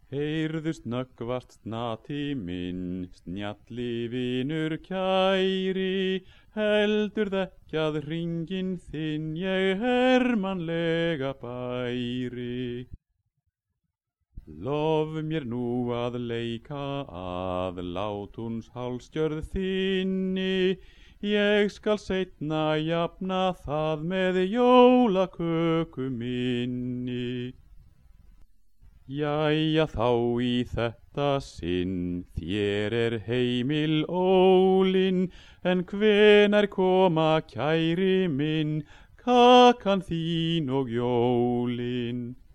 Heyrðu snöggvast snati minn, snjalli vinur kæri, heldur þekkjað hringinn þinn ég hermannlega bæri. Lof mér nú að leika að Látúns hálsgjörð þinni, ég skal seinna jafna það með jólaköku minni. Jæja þá í þetta sinn, þér heimil ólinn, en hvenær koma kæri minn, kakan þín og jólin?